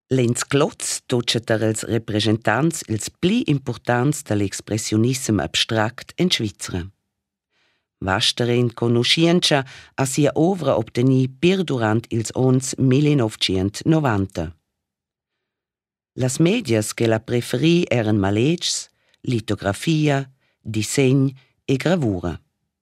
Lenz Klotz toccheter els representants ils pli importants dall'expressionism abstract en Svizra. Vasterin conoscienza a sia ovra obteni pir durant ils ons 1990. Las medias che la preferì eran maletgs, litografia, disegn e gravura.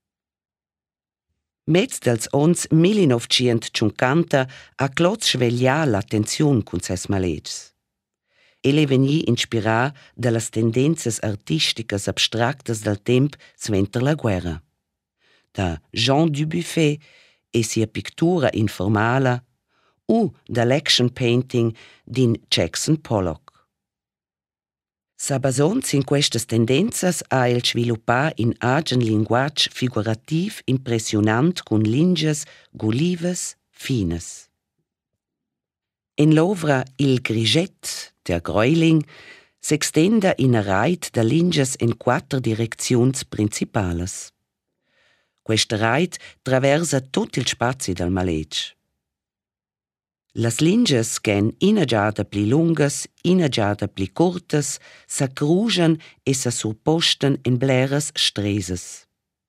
Mezz dels ons 1950 ha Klotz sveglià l'attenziun cun ses maletgs. Ele vegni inspirà dallas tendenzas artisticas abstractas del temp sventer la guerra. Da Jean Dubuffet e sia pictura informala u dall'action painting din Jackson Pollock. S'abasons in questas tendenzas ha el sviluppà in agen linguage figurativ impressionant cun linges gulivas finas. En l'ovra Il Griget, der Greuling, s'extenda in a reit da linges en quattro direcziuns principales. Questa reit traversa tut il spazi del maletg. Las linges gen inagiada pli lungas, inagiada pli curtas, s'accruschen e s'assurposten en bleras streses.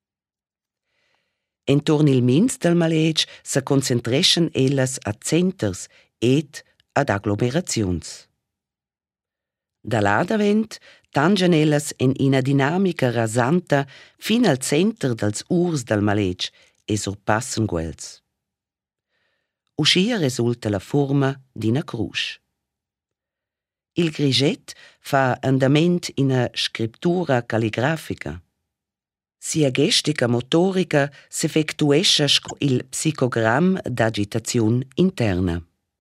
Entorn il mins del maletg s'acconsentreschen ellas a centers ed ad agglomeraziuns. Da l'adavent tangen ellas en ina dinamica rasanta fin al center dels urs del maletg e surpassen quels. Uscia resulta la forma d'ina crusch. Il Griget fa andament ina scriptura calligrafica. Sia gestica motorica s'effettuescha sco il psicogram d'agitaziun interna.